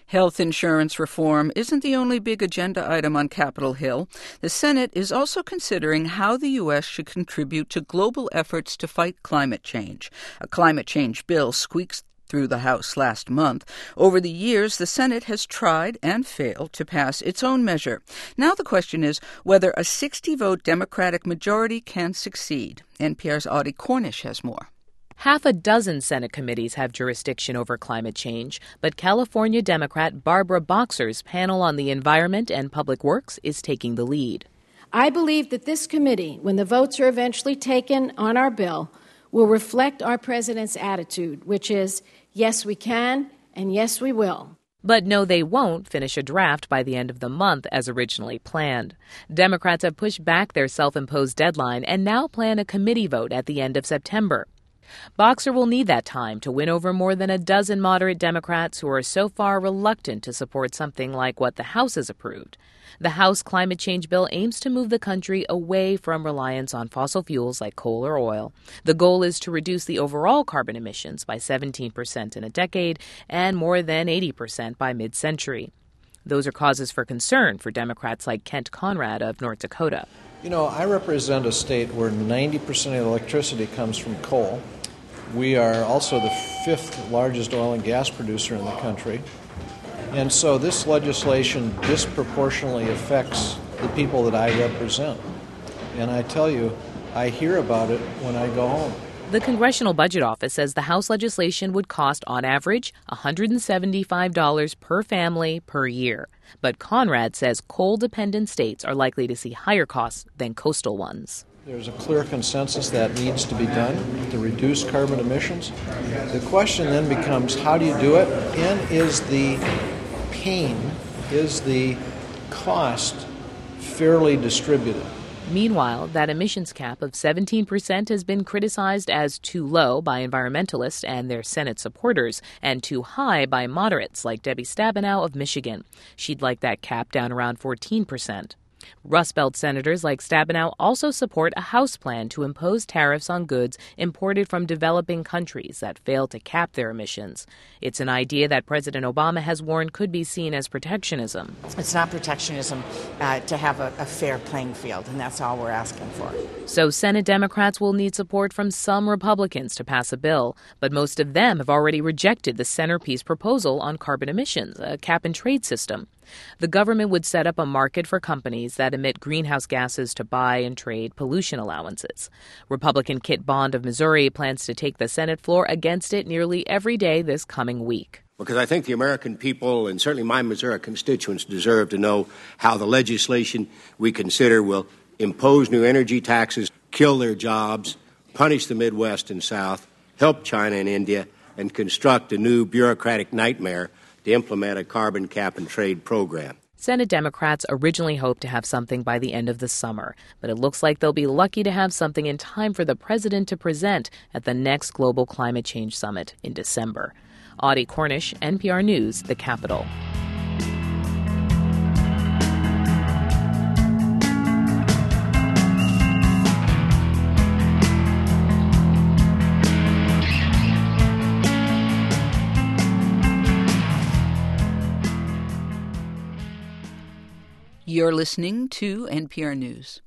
Health insurance reform isn't the only big agenda item on Capitol Hill. The Senate is also considering how the U.S. should contribute to global efforts to fight climate change. A climate change bill squeaks through the House last month. Over the years, the Senate has tried and failed to pass its own measure. Now the question is whether a 60-vote Democratic majority can succeed. NPR's Audie Cornish has more. Half a dozen Senate committees have jurisdiction over climate change, but California Democrat Barbara Boxer's panel on the environment and public works is taking the lead. I believe that this committee, when the votes are eventually taken on our bill, will reflect our president's attitude, which is, yes, we can, and yes, we will. But no, they won't finish a draft by the end of the month as originally planned. Democrats have pushed back their self-imposed deadline and now plan a committee vote at the end of September. Boxer will need that time to win over more than a dozen moderate Democrats who are so far reluctant to support something like what the House has approved. The House climate change bill aims to move the country away from reliance on fossil fuels like coal or oil. The goal is to reduce the overall carbon emissions by 17% in a decade and more than 80% by mid-century. Those are causes for concern for Democrats like Kent Conrad of North Dakota. You know, I represent a state where 90% of the electricity comes from coal. We are also the fifth largest oil and gas producer in the country. And so this legislation disproportionately affects the people that I represent. And I tell you, I hear about it when I go home. The Congressional Budget Office says the House legislation would cost, on average, $175 per family per year. But Conrad says coal-dependent states are likely to see higher costs than coastal ones. There's a clear consensus that needs to be done to reduce carbon emissions. The question then becomes, how do you do it? And is the pain, is the cost fairly distributed? Meanwhile, that emissions cap of 17% has been criticized as too low by environmentalists and their Senate supporters, and too high by moderates like Debbie Stabenow of Michigan. She'd like that cap down around 14%. Rust Belt senators like Stabenow also support a House plan to impose tariffs on goods imported from developing countries that fail to cap their emissions. It's an idea that President Obama has warned could be seen as protectionism. It's not protectionism to have a fair playing field, and that's all we're asking for. So Senate Democrats will need support from some Republicans to pass a bill, but most of them have already rejected the centerpiece proposal on carbon emissions, a cap-and-trade system. The government would set up a market for companies that emit greenhouse gases to buy and trade pollution allowances. Republican Kit Bond of Missouri plans to take the Senate floor against it nearly every day this coming week. Because I think the American people, and certainly my Missouri constituents, deserve to know how the legislation we consider will impose new energy taxes, kill their jobs, punish the Midwest and South, help China and India, and construct a new bureaucratic nightmare to implement a carbon cap-and-trade program. Senate Democrats originally hoped to have something by the end of the summer, but it looks like they'll be lucky to have something in time for the president to present at the next Global Climate Change Summit in December. Audie Cornish, NPR News, the Capitol. You're listening to NPR News.